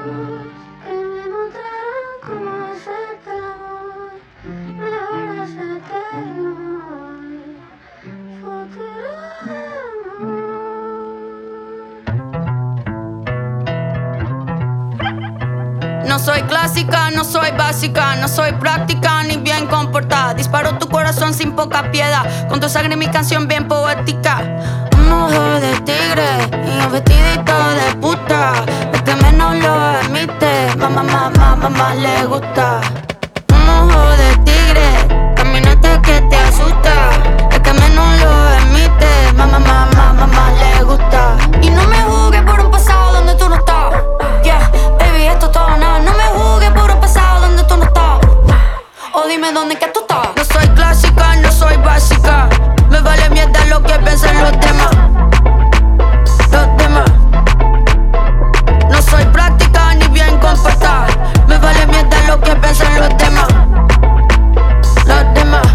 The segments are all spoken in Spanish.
que me mostraron cómo hacerte el amor. Mejor hacerte hoy, futuro de amor. No soy clásica, no soy básica, no soy práctica ni bien comportada. Disparo tu corazón sin poca piedad, con tu sangre mi canción bien poética. Un ojo de tigre y un vestidito de puta. El que menos lo emite, mamá le gusta. Un ojo de tigre, caminante que te asusta. El que menos lo emite, mamá le gusta. Y no me juzgues por un pasado donde tú no estás. Yeah, baby, esto todo nada. No me juzgues por un pasado donde tú no estás. O dime dónde que tú estás. No soy clásica, no soy básica. Me vale mierda lo que piensen los demás. Los demás. No soy práctica ni bien comportada. Me vale mierda lo que piensen los demás. Los demás.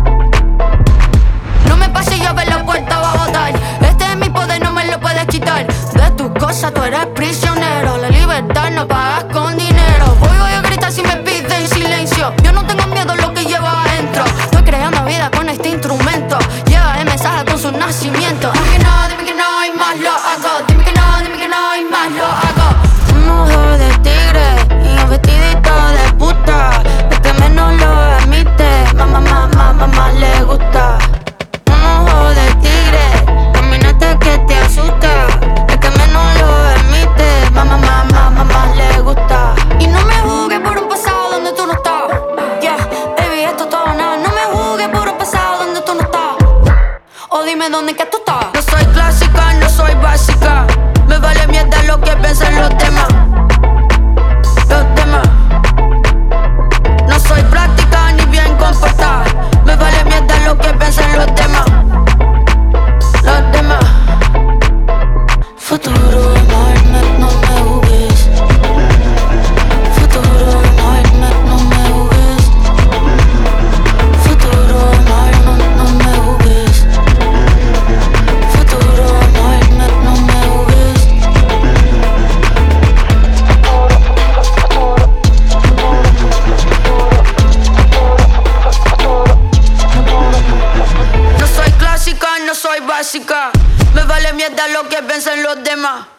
No me pases llave, la puerta va a botar. Este es mi poder, no me lo puedes quitar. De tus cosas tú eres prisionero. La libertad no pagas con dinero. Voy a gritar si me piden silencio. Yo no tengo miedo a lo que llevo adentro. Estoy creando vida con este instrumento. Lleva el mensaje con su nacimiento. Dime que no y más lo hago. Dime que no y más lo hago. Un ojo de tigre y un vestidito de puta. El que menos lo emite, mamá le gusta. Un ojo de tigre, caminante que te asusta. El que menos lo emite, mamá le gusta. Y no me juzgues por un pasado donde tú no estás. Yeah, baby, esto todo nada. No me juzgues por un pasado donde tú no estás. O dime dónde que tú estás. No soy clásica, no soy básica. Me vale mierda lo que piensen los demás. Los demás. No soy práctica ni bien comportada. Me vale mierda lo que piensen los demás. Los demás. Futuro, no me juzgues. Futuro, no me juzgues. Futuro, no me juzgues. Futuro, no me juzgues. No soy clásica, no soy básica. Me vale mierda lo que piensen los demás.